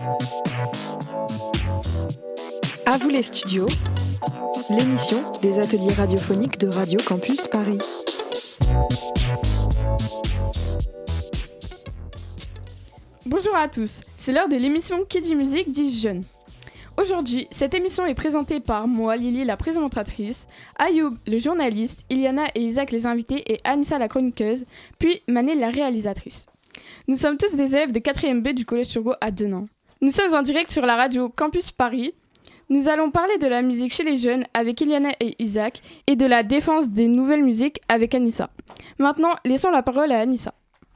À vous les studios, l'émission des ateliers radiophoniques de Radio Campus Paris. Bonjour à tous, c'est l'heure de l'émission Qui dit musique dit jeune. Aujourd'hui, cette émission est présentée par moi, Lily, la présentatrice, Ayoub, le journaliste, Iliana et Isaac, les invités, et Anissa, la chroniqueuse, puis Mané, la réalisatrice. Nous sommes tous des élèves de 4e B du Collège Turgot à Denain. Nous sommes en direct sur la radio Campus Paris. Nous allons parler de la musique chez les jeunes avec Iliana et Isaac et de la défense des nouvelles musiques avec Anissa. Maintenant, laissons la parole à Anissa.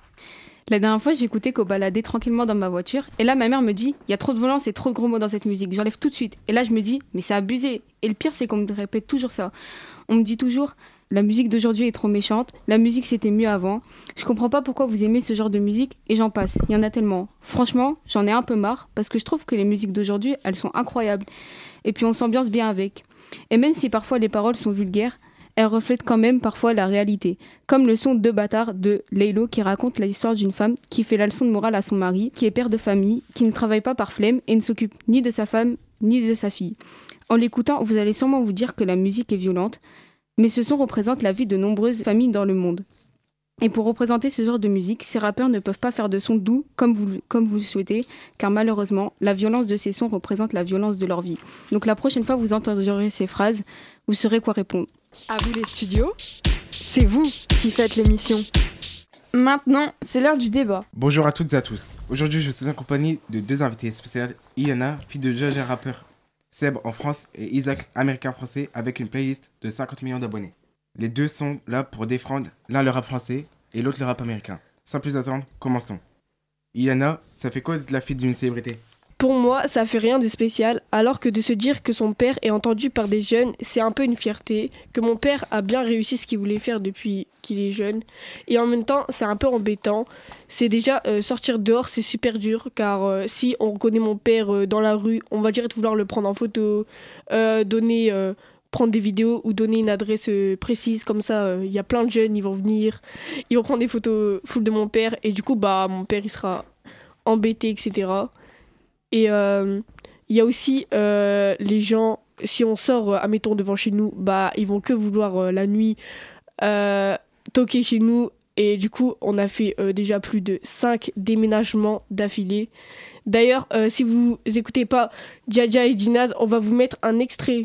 La dernière fois, j'écoutais qu'au baladait tranquillement dans ma voiture. Et là, ma mère me dit, il y a trop de violence et trop de gros mots dans cette musique. J'enlève tout de suite. Et là, je me dis, mais c'est abusé. Et le pire, c'est qu'on me répète toujours ça. On me dit toujours, la musique d'aujourd'hui est trop méchante. La musique, c'était mieux avant. Je comprends pas pourquoi vous aimez ce genre de musique. Et j'en passe. Il y en a tellement. Franchement, j'en ai un peu marre. Parce que je trouve que les musiques d'aujourd'hui, elles sont incroyables. Et puis, on s'ambiance bien avec. Et même si parfois les paroles sont vulgaires, elle reflète quand même parfois la réalité, comme le son Deux bâtards de Laylo qui raconte l'histoire d'une femme qui fait la leçon de morale à son mari, qui est père de famille, qui ne travaille pas par flemme et ne s'occupe ni de sa femme ni de sa fille. En l'écoutant, vous allez sûrement vous dire que la musique est violente, mais ce son représente la vie de nombreuses familles dans le monde. Et pour représenter ce genre de musique, ces rappeurs ne peuvent pas faire de sons doux comme vous le souhaitez, car malheureusement, la violence de ces sons représente la violence de leur vie. Donc la prochaine fois que vous entendrez ces phrases, vous saurez quoi répondre. À vous les studios, c'est vous qui faites l'émission. Maintenant, c'est l'heure du débat. Bonjour à toutes et à tous. Aujourd'hui, je suis accompagné de deux invités spéciales. Iliana, fille de judge et rappeur célèbre en France, et Isaac, américain-français, avec une playlist de 50 millions d'abonnés. Les deux sont là pour défendre l'un le rap français et l'autre le rap américain. Sans plus attendre, commençons. Iliana, ça fait quoi d'être la fille d'une célébrité ? Pour moi, ça fait rien de spécial, alors que de se dire que son père est entendu par des jeunes, c'est un peu une fierté, que mon père a bien réussi ce qu'il voulait faire depuis qu'il est jeune. Et en même temps, c'est un peu embêtant. C'est déjà sortir dehors, c'est super dur, car si on reconnaît mon père dans la rue, on va direct vouloir le prendre en photo, prendre des vidéos ou donner une adresse précise. Comme ça, il y a plein de jeunes, ils vont venir, ils vont prendre des photos full de mon père, et du coup, mon père, il sera embêté, etc. Et il y a aussi les gens, si on sort, admettons, devant chez nous, ils vont que vouloir la nuit toquer chez nous. Et du coup, on a fait déjà plus de 5 déménagements d'affilée. D'ailleurs, si vous écoutez pas Dja et Dinaz, on va vous mettre un extrait.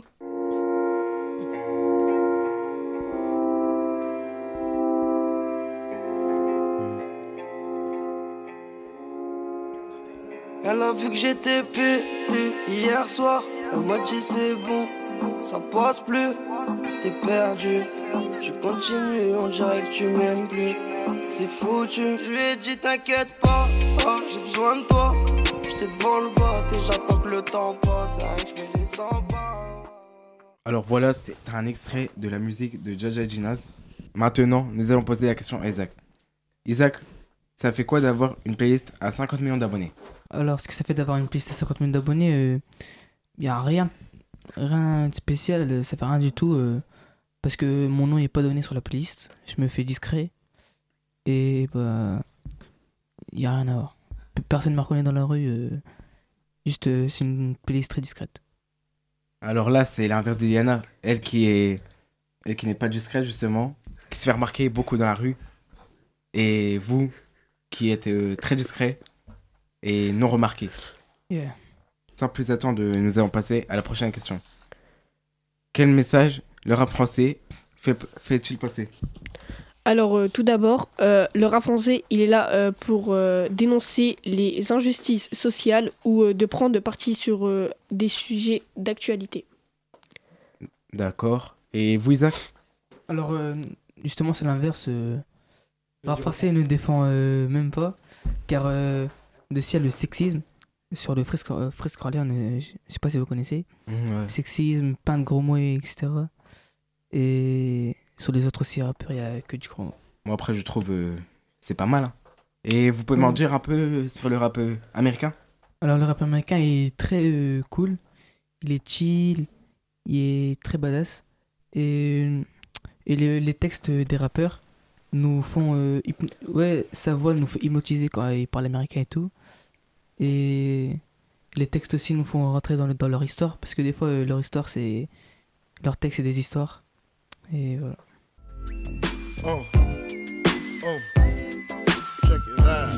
Elle a vu que j'étais pété hier soir. Elle m'a dit c'est bon, ça passe plus. T'es perdu, je continue, on dirait que tu m'aimes plus. C'est foutu, je lui ai dit t'inquiète pas, j'ai besoin de toi. J'étais devant le bar, et j'attends que le temps passe. C'est rien que je fais des 100 pas. Alors voilà, c'est un extrait de la musique de Dja et Dinaz. Maintenant, nous allons poser la question à Isaac. Isaac, ça fait quoi d'avoir une playlist à 50 millions d'abonnés ? Alors, ce que ça fait d'avoir une playlist à 50 millions d'abonnés, il n'y a rien de spécial, ça fait rien du tout. Parce que mon nom n'est pas donné sur la playlist, je me fais discret. Et il n'y a rien à voir. Personne ne me reconnaît dans la rue, juste c'est une playlist très discrète. Alors là, c'est l'inverse d'Iliana, elle qui n'est pas discrète justement, qui se fait remarquer beaucoup dans la rue. Et vous, qui êtes très discret et non remarqué. Yeah. Sans plus attendre, nous allons passer à la prochaine question. Quel message le rap français fait-il passer ? Alors tout d'abord, le rap français, il est là pour dénoncer les injustices sociales ou de prendre parti sur des sujets d'actualité. D'accord. Et vous, Isaac ? Alors, justement, c'est l'inverse. Le rap français ne défend même pas, car il y a le sexisme sur le fresque Orléans, je sais pas si vous connaissez. Ouais. Sexisme, plein de gros mots, etc. Et sur les autres aussi rappeurs, il n'y a que du gros mot. Moi, après, je trouve c'est pas mal. Hein. Et vous pouvez m'en dire un peu sur le rap américain ? Alors, le rap américain est très cool. Il est chill, il est très badass. Et les textes des rappeurs nous font... sa voix nous fait hypnotiser quand ils parlent américain et tout. Et Les textes aussi nous font rentrer dans leur histoire, parce que des fois, leur histoire, c'est... Leur texte, c'est des histoires. Et voilà. Check it out.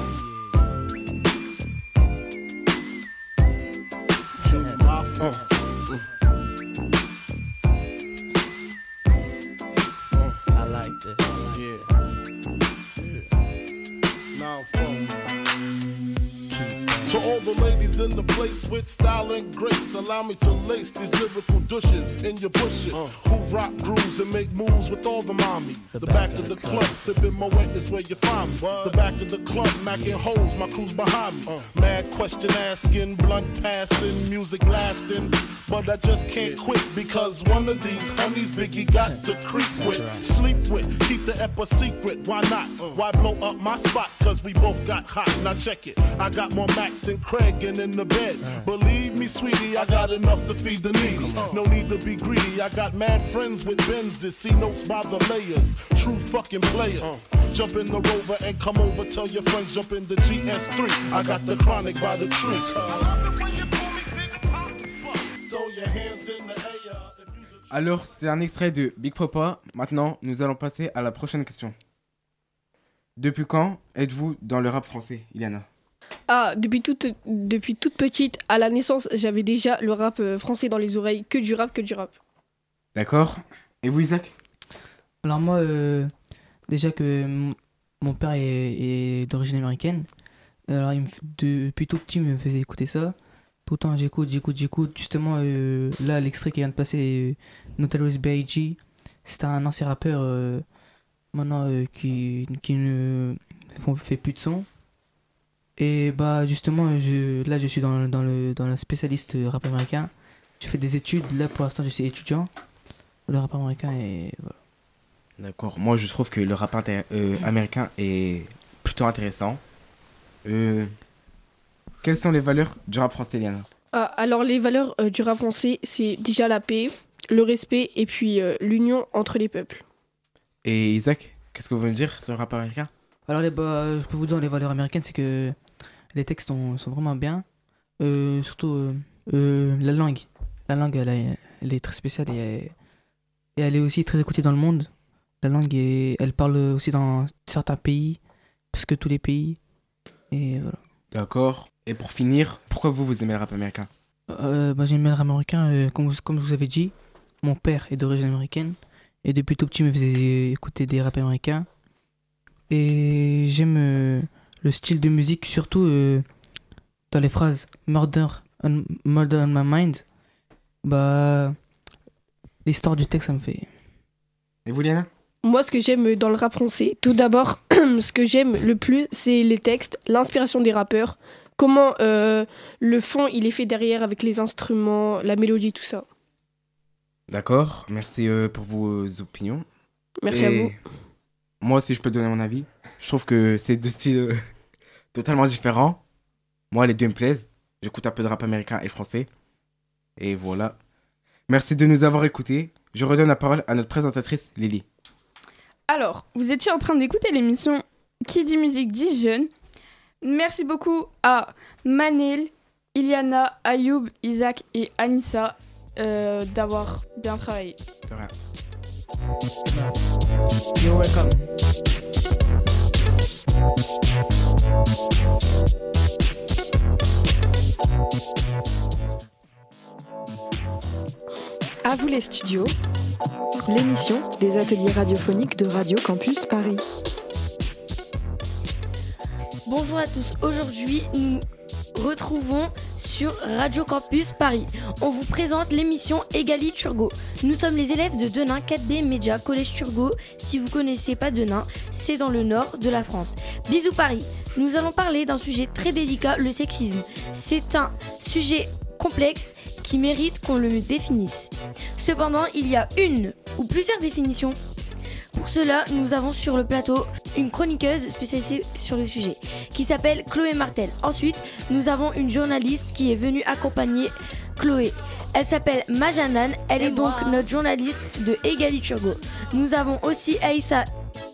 I like this. Now, to all the ladies in the place with style and grace, allow me to lace these lyrical douches in your bushes. Who rock grooves and make moves with all the mommies. The back of the club, sipping my wet is where you find me. The back of the club, macking holes, my crew's behind me. Mad question asking, blunt passing, music lasting. But I just can't quit because one of these homies Biggie got to creep with, sleep with, keep the ep a secret. Why not? Why blow up my spot? Cause we both got hot. Now check it. I got more Mac than Craig and in the bed. Believe me, sweetie, I got enough to feed the needy. No need to be greedy. I got mad friends with Benzes. See notes by the layers. True fucking players. Jump in the Rover and come over. Tell your friends jump in the GF3. I got the chronic by the tree. Alors, c'était un extrait de Big Papa. Maintenant, nous allons passer à la prochaine question. Depuis quand êtes-vous dans le rap français, Iliana ? Ah, depuis toute petite, à la naissance, j'avais déjà le rap français dans les oreilles. Que du rap. D'accord. Et vous, Isaac ? Alors moi, déjà que mon père est d'origine américaine, alors depuis tout petit, il me faisait écouter ça. Tout le temps, j'écoute. Justement, là, l'extrait qui vient de passer, Notorious B.I.G., c'est un ancien rappeur maintenant qui ne fait plus de son. Et bah justement, là, je suis dans le spécialiste rap américain. Je fais des études. Là, pour l'instant, je suis étudiant. Le rap américain et voilà. D'accord. Moi, je trouve que le rap américain est plutôt intéressant. Quelles sont les valeurs du rap français, Liana ? Alors, les valeurs du rap français, c'est déjà la paix, le respect et puis l'union entre les peuples. Et Isaac, qu'est-ce que vous voulez me dire sur le rap américain ? Alors, je peux vous dire les valeurs américaines, c'est que les textes sont vraiment bien. Surtout la langue. La langue, elle est très spéciale et elle est aussi très écoutée dans le monde. La langue, elle parle aussi dans certains pays, parce que tous les pays. Et voilà. D'accord. Et pour finir, pourquoi vous aimez le rap américain ? J'aime le rap américain, comme je vous avais dit. Mon père est d'origine américaine. Et depuis tout petit, il me faisait écouter des rap américains. Et j'aime le style de musique, surtout dans les phrases Murder on my mind. L'histoire du texte, ça me fait... Et vous, Liana ? Moi, ce que j'aime dans le rap français, tout d'abord, ce que j'aime le plus, c'est les textes, l'inspiration des rappeurs, comment le fond, il est fait derrière avec les instruments, la mélodie, tout ça. D'accord, merci pour vos opinions. Merci à vous. Moi, si je peux donner mon avis, je trouve que c'est deux styles totalement différents. Moi, les deux me plaisent. J'écoute un peu de rap américain et français. Et voilà. Merci de nous avoir écoutés. Je redonne la parole à notre présentatrice, Lily. Alors, vous étiez en train d'écouter l'émission Qui dit musique dit jeune. Merci beaucoup à Manil, Iliana, Ayoub, Isaac et Anissa d'avoir bien travaillé. De rien. You're welcome. À vous les studios, l'émission des ateliers radiophoniques de Radio Campus Paris. Bonjour à tous, aujourd'hui nous retrouvons sur Radio Campus Paris. On vous présente l'émission Egali Turgot. Nous sommes les élèves de Denain 4B Média Collège Turgot. Si vous ne connaissez pas Denain, c'est dans le nord de la France. Bisous Paris. Nous allons parler d'un sujet très délicat, le sexisme. C'est un sujet complexe qui mérite qu'on le définisse. Cependant, il y a une ou plusieurs définitions. Pour cela, nous avons sur le plateau une chroniqueuse spécialisée sur le sujet qui s'appelle Chloé Martel. Ensuite, nous avons une journaliste qui est venue accompagner Chloé. Elle s'appelle Majanan, elle est donc notre journaliste de Egali Turgot. Nous avons aussi Aïssa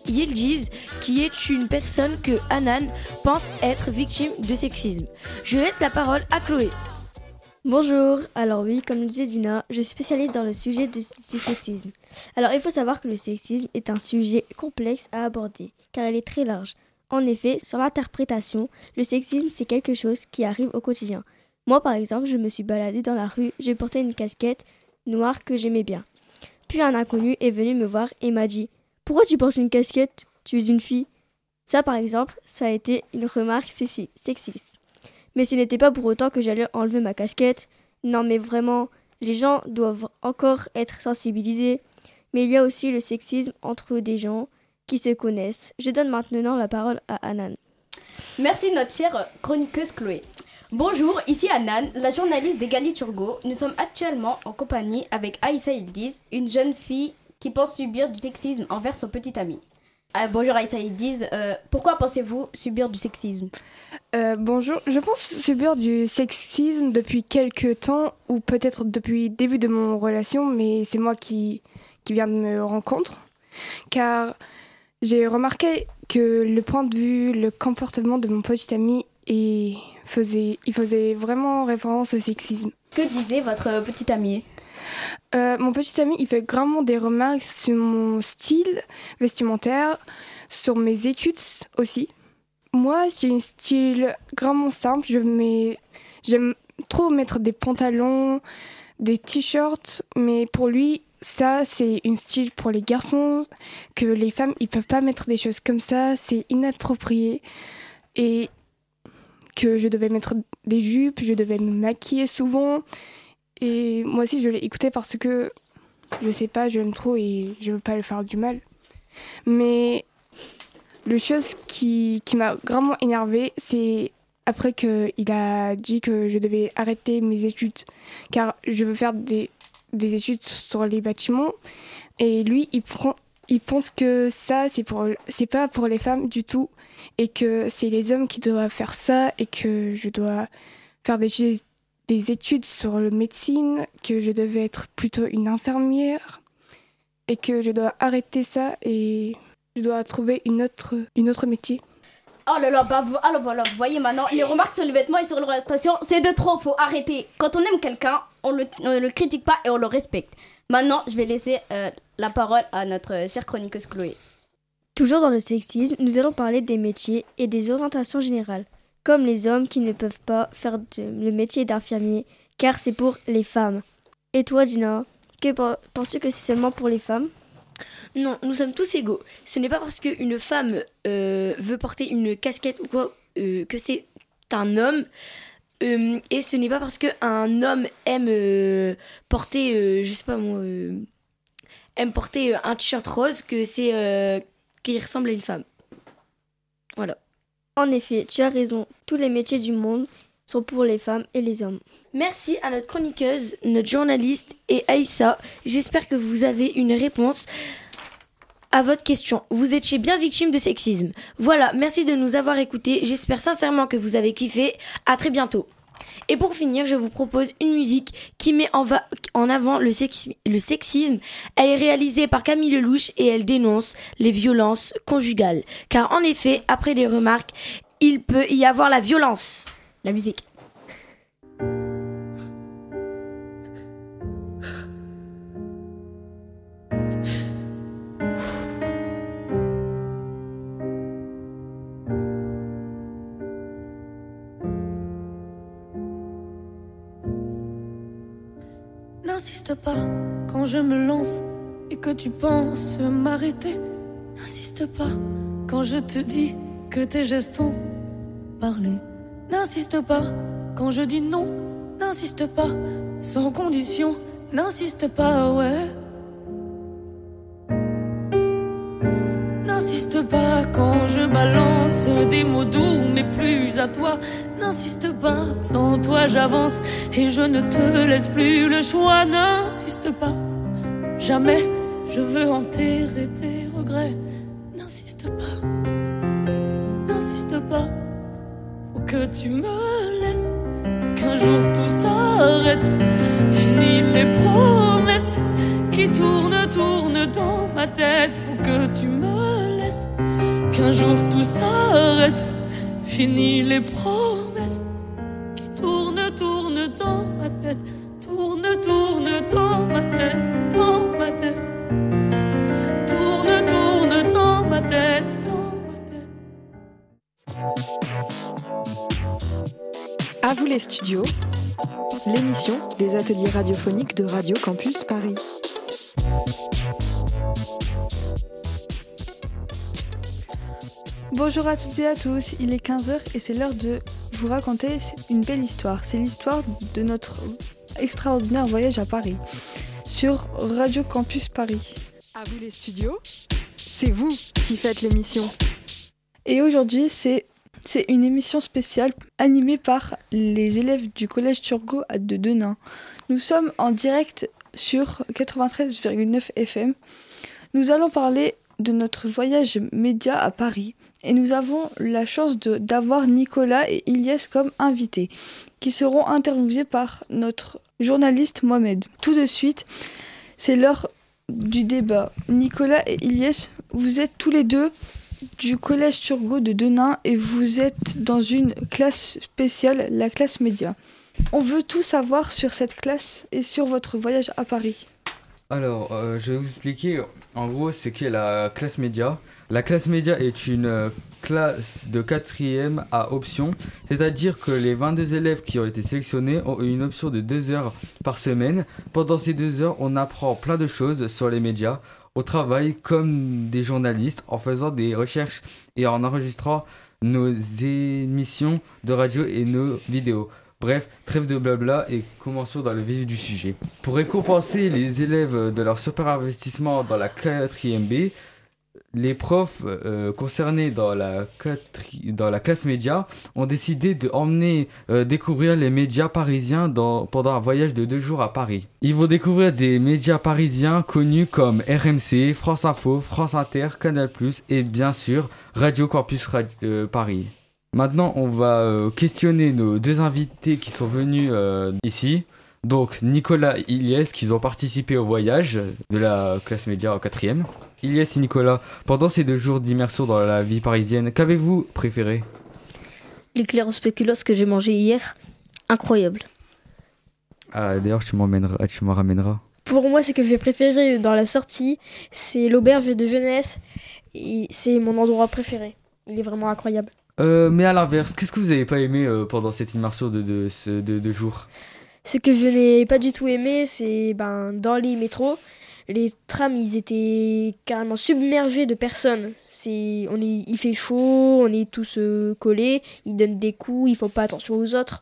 Yildiz, qui est une personne que Hanan pense être victime de sexisme. Je laisse la parole à Chloé. Bonjour, alors oui, comme le disait Dina, je suis spécialiste dans le sujet du sexisme. Alors il faut savoir que le sexisme est un sujet complexe à aborder, car il est très large. En effet, sur l'interprétation, le sexisme c'est quelque chose qui arrive au quotidien. Moi par exemple, je me suis baladée dans la rue, j'ai porté une casquette noire que j'aimais bien. Puis un inconnu est venu me voir et m'a dit « Pourquoi tu portes une casquette ? Tu es une fille ?» Ça par exemple, ça a été une remarque sexiste. Mais ce n'était pas pour autant que j'allais enlever ma casquette. Non mais vraiment, les gens doivent encore être sensibilisés. Mais il y a aussi le sexisme entre des gens qui se connaissent. Je donne maintenant la parole à Hanan. Merci notre chère chroniqueuse Chloé. Bonjour, ici Hanan, la journaliste d'Egali Turgot. Nous sommes actuellement en compagnie avec Aïssa Yildiz, une jeune fille qui pense subir du sexisme envers son petit ami. Bonjour Aïssa Yildiz, pourquoi pensez-vous subir du sexisme ? Bonjour, je pense subir du sexisme depuis quelques temps ou peut-être depuis le début de mon relation, mais c'est moi qui viens de me rendre compte. Car j'ai remarqué que le point de vue, le comportement de mon petit ami, il faisait vraiment référence au sexisme. Que disait votre petit ami ? Mon petit ami, il fait grandement des remarques sur mon style vestimentaire, sur mes études aussi. Moi, j'ai un style grandement simple. J'aime trop mettre des pantalons, des t-shirts, mais pour lui, ça, c'est un style pour les garçons, que les femmes, ils peuvent pas mettre des choses comme ça, c'est inapproprié. Et que je devais mettre des jupes, je devais me maquiller souvent. Et moi aussi, je l'ai écouté parce que, je sais pas, je l'aime trop et je veux pas lui faire du mal. Mais la chose qui m'a grandement énervée, c'est après qu'il a dit que je devais arrêter mes études, car je veux faire des études sur les bâtiments. Et lui, il pense que ça, c'est pas pour les femmes du tout, et que c'est les hommes qui doivent faire ça, et que je dois faire des études sur la médecine, que je devais être plutôt une infirmière, et que je dois arrêter ça et je dois trouver une autre métier. Oh là là, alors voilà, vous voyez maintenant, les remarques sur les vêtements et sur l'orientation, c'est de trop, faut arrêter. Quand on aime quelqu'un, on le critique pas et on le respecte. Maintenant, je vais laisser la parole à notre chère chroniqueuse Chloé. Toujours dans le sexisme, nous allons parler des métiers et des orientations générales, comme les hommes qui ne peuvent pas faire le métier d'infirmier, car c'est pour les femmes. Et toi, Dina, penses-tu que c'est seulement pour les femmes ? Non, nous sommes tous égaux. Ce n'est pas parce qu'une femme veut porter une casquette ou quoi que c'est un homme. Et ce n'est pas parce qu'un homme aime porter, aime porter un t-shirt rose que c'est qu'il ressemble à une femme. Voilà. En effet, tu as raison. Tous les métiers du monde sont pour les femmes et les hommes. Merci à notre chroniqueuse, notre journaliste et Aïssa. J'espère que vous avez une réponse à votre question. Vous étiez bien victime de sexisme. Voilà, merci de nous avoir écoutés. J'espère sincèrement que vous avez kiffé. À très bientôt. Et pour finir, je vous propose une musique qui met en avant le sexisme. Elle est réalisée par Camille Lelouch et elle dénonce les violences conjugales. Car en effet, après les remarques, il peut y avoir la violence. La musique. N'insiste pas quand je me lance et que tu penses m'arrêter. N'insiste pas quand je te dis que tes gestes ont parlé. N'insiste pas quand je dis non. N'insiste pas sans condition. N'insiste pas, ouais. N'insiste pas quand je balance des mots doux mais plus à toi. N'insiste pas, sans toi j'avance et je ne te laisse plus le choix. N'insiste pas, jamais je veux enterrer tes regrets. N'insiste pas, n'insiste pas, faut que tu me laisses, qu'un jour tout s'arrête. Fini les promesses qui tournent dans ma tête. Faut que tu me laisses, qu'un jour tout s'arrête. Fini les promesses qui tournent dans ma tête. Tourne dans ma tête, dans ma tête. Tourne dans ma tête, dans ma tête. À vous les studios, l'émission des ateliers radiophoniques de Radio Campus Paris. Bonjour à toutes et à tous, il est 15h et c'est l'heure de vous raconter une belle histoire. C'est l'histoire de notre extraordinaire voyage à Paris, sur Radio Campus Paris. À vous les studios, c'est vous qui faites l'émission. Et aujourd'hui, c'est une émission spéciale animée par les élèves du collège Turgot de Denain. Nous sommes en direct sur 93,9 FM. Nous allons parler de notre voyage média à Paris. Et nous avons la chance d'avoir Nicolas et Ilyes comme invités, qui seront interviewés par notre journaliste Mohamed. Tout de suite, c'est l'heure du débat. Nicolas et Ilyes, vous êtes tous les deux du collège Turgot de Denain et vous êtes dans une classe spéciale, la classe média. On veut tout savoir sur cette classe et sur votre voyage à Paris. Alors, je vais vous expliquer en gros c'est qu'est la classe média. La classe média est une classe de 4e à option, c'est-à-dire que les 22 élèves qui ont été sélectionnés ont une option de 2 heures par semaine. Pendant ces 2 heures, on apprend plein de choses sur les médias, au travail comme des journalistes, en faisant des recherches et en enregistrant nos émissions de radio et nos vidéos. Bref, trêve de blabla et commençons dans le vif du sujet. Pour récompenser les élèves de leur super investissement dans la 4e B, les profs concernés dans la classe média ont décidé d'emmener découvrir les médias parisiens pendant un voyage de 2 jours à Paris. Ils vont découvrir des médias parisiens connus comme RMC, France Info, France Inter, Canal+, et bien sûr Radio Campus Paris. Maintenant, on va questionner nos 2 invités qui sont venus ici. Donc, Nicolas et Ilyes, qui ont participé au voyage de la classe média en 4e. Ilyes et Nicolas, pendant ces 2 jours d'immersion dans la vie parisienne, qu'avez-vous préféré ? L'éclair au spéculoos que j'ai mangé hier, incroyable. Ah, d'ailleurs, tu m'en ramèneras. Pour moi, ce que j'ai préféré dans la sortie, c'est l'auberge de jeunesse. Et c'est mon endroit préféré. Il est vraiment incroyable. Mais à l'inverse, qu'est-ce que vous n'avez pas aimé pendant cette immersion de 2 jours ? Ce que je n'ai pas du tout aimé, c'est dans les métros, les trams, ils étaient carrément submergés de personnes. Il fait chaud, on est tous collés, ils donnent des coups, ils font pas attention aux autres.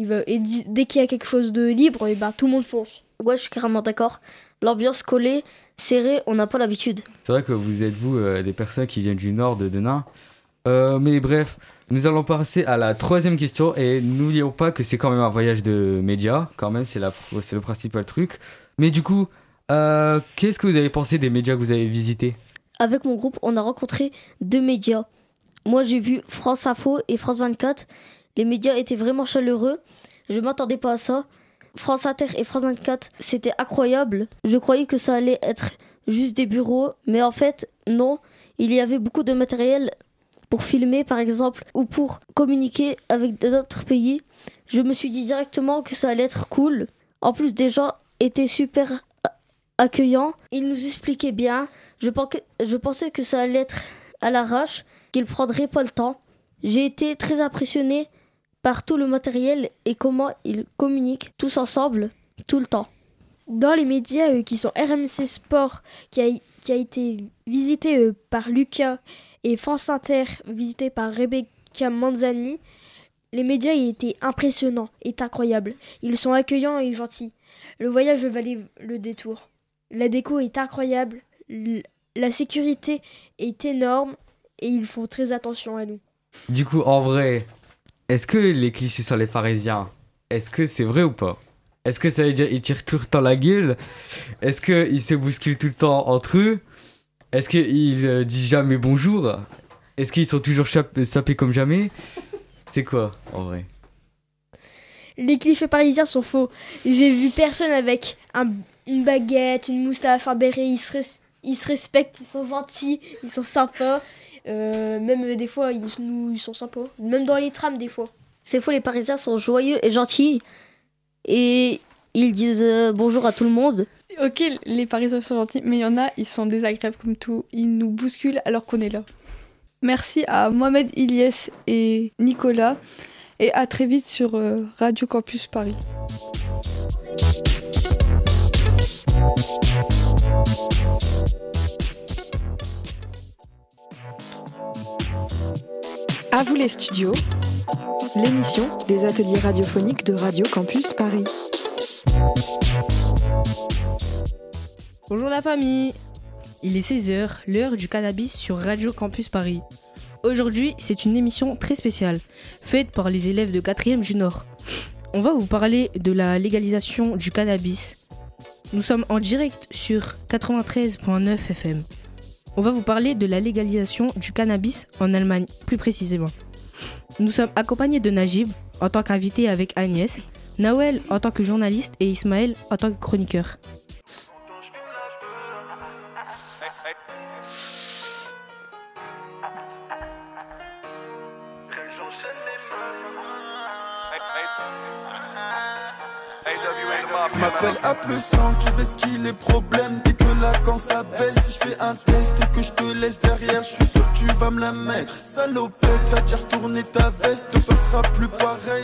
Dès qu'il y a quelque chose de libre, tout le monde fonce. Ouais, je suis carrément d'accord. L'ambiance collée, serrée, on n'a pas l'habitude. C'est vrai que vous êtes, des personnes qui viennent du nord de Denain. Mais bref, nous allons passer à la 3e question et n'oublions pas que c'est quand même un voyage de médias, quand même, c'est le principal truc. Mais du coup, qu'est-ce que vous avez pensé des médias que vous avez visités ? Avec mon groupe, on a rencontré 2 médias. Moi, j'ai vu France Info et France 24. Les médias étaient vraiment chaleureux. Je m'attendais pas à ça. France Inter et France 24, c'était incroyable. Je croyais que ça allait être juste des bureaux, mais en fait, non. Il y avait beaucoup de matériel pour filmer par exemple ou pour communiquer avec d'autres pays. Je me suis dit directement que ça allait être cool. En plus, des gens étaient super accueillants. Ils nous expliquaient bien. Je pensais que ça allait être à l'arrache, qu'ils prendraient pas le temps. J'ai été très impressionnée par tout le matériel et comment ils communiquent tous ensemble tout le temps. Dans les médias qui sont RMC Sport, qui a été visité par Lucas, et France Inter, visité par Rebecca Manzani, les médias étaient impressionnants et incroyables. Ils sont accueillants et gentils. Le voyage valait le détour. La déco est incroyable, la sécurité est énorme et ils font très attention à nous. Du coup, en vrai, est-ce que les clichés sur les Parisiens, est-ce que c'est vrai ou pas ? Est-ce que ça veut dire qu'ils tirent tout le temps la gueule ? Est-ce qu'ils se bousculent tout le temps entre eux ? Est-ce qu'ils disent jamais bonjour ? Est-ce qu'ils sont toujours sapés comme jamais ? C'est quoi, en vrai ? Les clichés parisiens sont faux. J'ai vu personne avec une baguette, une moustache, un béret. Ils se respectent, ils sont gentils, ils sont sympas. Même des fois, ils sont sympas. Même dans les trams, des fois. C'est faux, les Parisiens sont joyeux et gentils. Et ils disent bonjour à tout le monde. Ok, les Parisiens sont gentils, mais il y en a, ils sont désagréables comme tout. Ils nous bousculent alors qu'on est là. Merci à Mohamed, Ilyes et Nicolas. Et à très vite sur Radio Campus Paris. À vous les studios, l'émission des ateliers radiophoniques de Radio Campus Paris. Bonjour la famille. Il est 16h, l'heure du cannabis sur Radio Campus Paris. Aujourd'hui, c'est une émission très spéciale, faite par les élèves de 4e du Nord. On va vous parler de la légalisation du cannabis. Nous sommes en direct sur 93.9 FM. On va vous parler de la légalisation du cannabis en Allemagne, plus précisément. Nous sommes accompagnés de Najib, en tant qu'invité avec Agnès, Nawel en tant que journaliste et Ismaël en tant que chroniqueur. M'appelle à plus 100, tu veux ce qu'il est problème. Dès que la quand ça baisse, si je fais un test et que je te laisse derrière, je suis sûr que tu vas me la mettre. Salopette, t'as déjà retourné ta veste, donc ce sera plus pareil,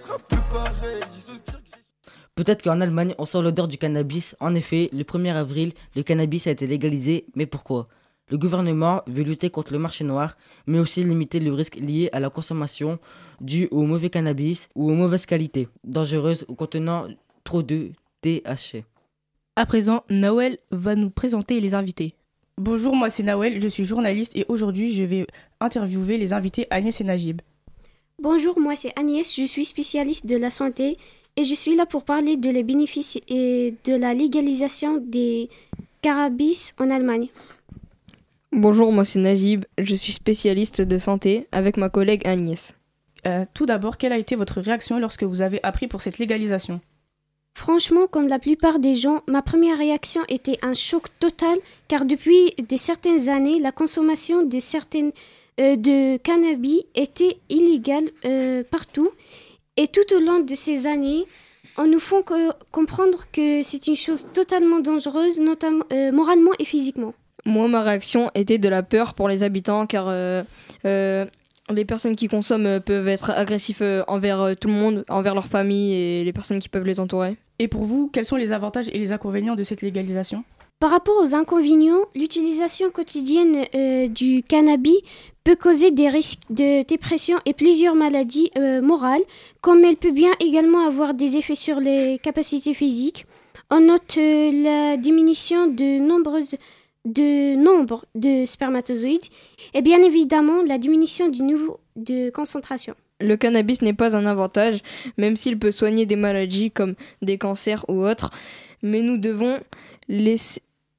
Peut-être qu'en Allemagne, on sent l'odeur du cannabis. En effet, le 1er avril, le cannabis a été légalisé, mais pourquoi ? Le gouvernement veut lutter contre le marché noir, mais aussi limiter le risque lié à la consommation due au mauvais cannabis ou aux mauvaises qualités, dangereuses ou contenant trop de THC. À présent, Nawel va nous présenter les invités. Bonjour, moi c'est Nawel, je suis journaliste et aujourd'hui je vais interviewer les invités Agnès et Najib. Bonjour, moi c'est Agnès, je suis spécialiste de la santé et je suis là pour parler de les bénéfices et de la légalisation des cannabis en Allemagne. Bonjour, moi c'est Najib, je suis spécialiste de santé avec ma collègue Agnès. Tout d'abord, quelle a été votre réaction lorsque vous avez appris pour cette légalisation ? Franchement, comme la plupart des gens, ma première réaction était un choc total car depuis certaines années, la consommation de cannabis était illégale partout. Et tout au long de ces années, on nous fait comprendre que c'est une chose totalement dangereuse, notamment moralement et physiquement. Moi, ma réaction était de la peur pour les habitants car les personnes qui consomment peuvent être agressifs envers tout le monde, envers leur famille et les personnes qui peuvent les entourer. Et pour vous, quels sont les avantages et les inconvénients de cette légalisation ? Par rapport aux inconvénients, l'utilisation quotidienne du cannabis peut causer des risques de dépression et plusieurs maladies morales, comme elle peut bien également avoir des effets sur les capacités physiques. On note la diminution de nombre de spermatozoïdes et bien évidemment la diminution du niveau de concentration. Le cannabis n'est pas un avantage, même s'il peut soigner des maladies comme des cancers ou autres, mais nous devons laisser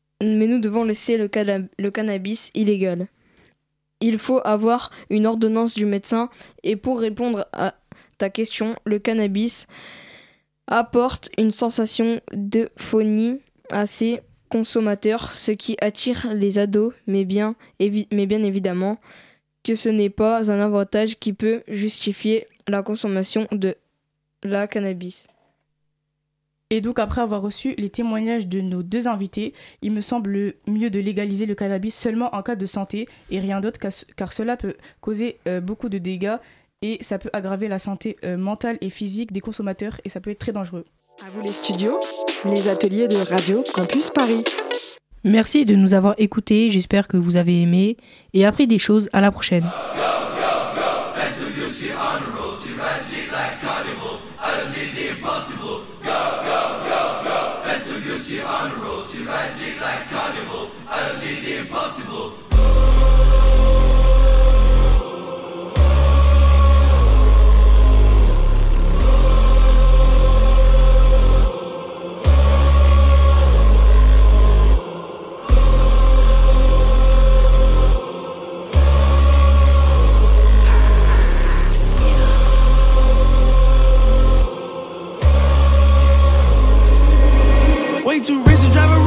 le cannabis illégal. Il faut avoir une ordonnance du médecin et pour répondre à ta question, le cannabis apporte une sensation d'euphorie à ses consommateurs, ce qui attire les ados, mais bien évidemment que ce n'est pas un avantage qui peut justifier la consommation de la cannabis. Et donc après avoir reçu les témoignages de nos deux invités, il me semble mieux de légaliser le cannabis seulement en cas de santé et rien d'autre car cela peut causer beaucoup de dégâts et ça peut aggraver la santé mentale et physique des consommateurs et ça peut être très dangereux. À vous les studios, les ateliers de Radio Campus Paris. Merci de nous avoir écoutés, j'espère que vous avez aimé et appris des choses. À la prochaine. Way too rich to drive a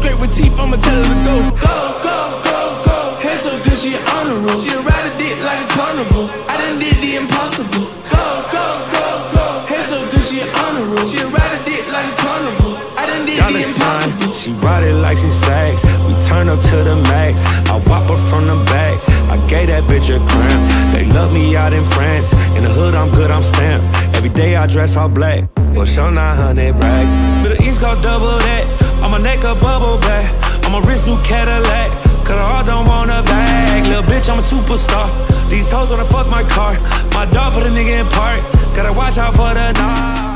straight with teeth, I'ma tell her to go. Go, go, go, go. Hair so good, she an honor roll. She'll ride a dick like a carnival. I done did the impossible. Go, go, go, go. Hair so good, she an honor roll. She'll ride a dick like a carnival. I done did the impossible. She ride it like she's facts. We turn up to the max. I whop her from the back. I gave that bitch a cramp. They love me out in France. In the hood, I'm good, I'm stamped. Every day I dress all black. For sure 900 rags. Middle East go double that. On my neck a bubble back. On my wrist new Cadillac. Cause I all don't want a bag. Little bitch, I'm a superstar. These hoes wanna fuck my car. My dog put a nigga in park. Gotta watch out for the knob.